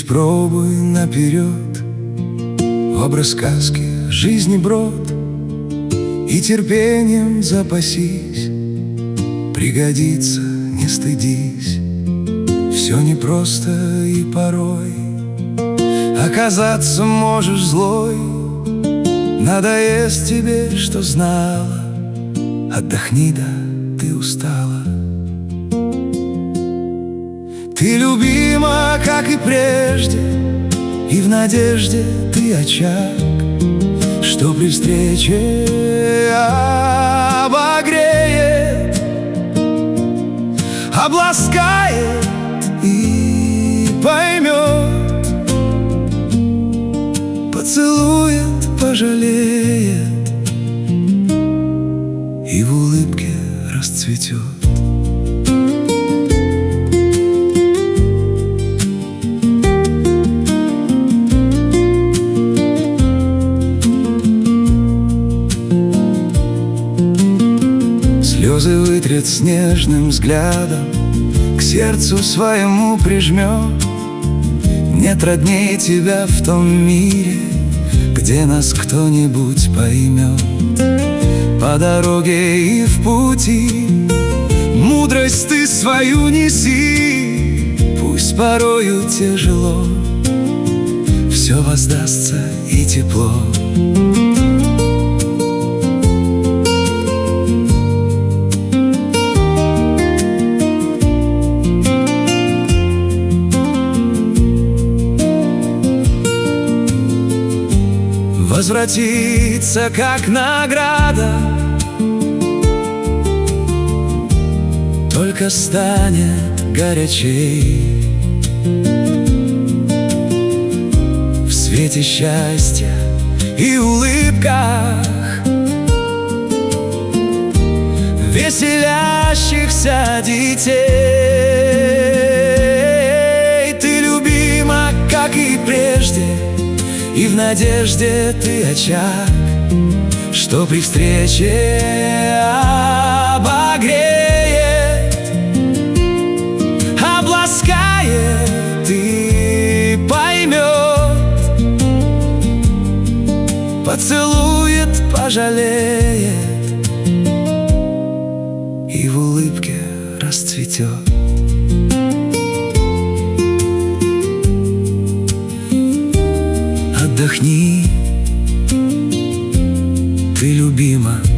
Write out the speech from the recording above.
Видеть пробуй наперед образ сказки, жизни брод, и терпением запасись, пригодится, не стыдись. Все непросто и порой оказаться можешь злой. Надоест тебе, что знала, отдохни, да ты устала. Ты любима, как и прежде, и в надежде ты очаг, что при встрече обогреет, обласкает и поймет, поцелует, пожалеет и в улыбке расцветет. Слезы вытрет с нежным взглядом, к сердцу своему прижмет. Нет родней тебя в том мире, где нас кто-нибудь поймет. По дороге и в пути мудрость ты свою неси. Пусть порою тяжело, все воздастся и тепло. Возвратится, как награда, только станет горячей. В свете счастья и улыбках веселящихся детей. Ты любима, как и прежде, и в надежде ты очаг, что при встрече обогреет, обласкает и поймет, поцелует, пожалеет и в улыбке расцветет. Отдохни, ты любима.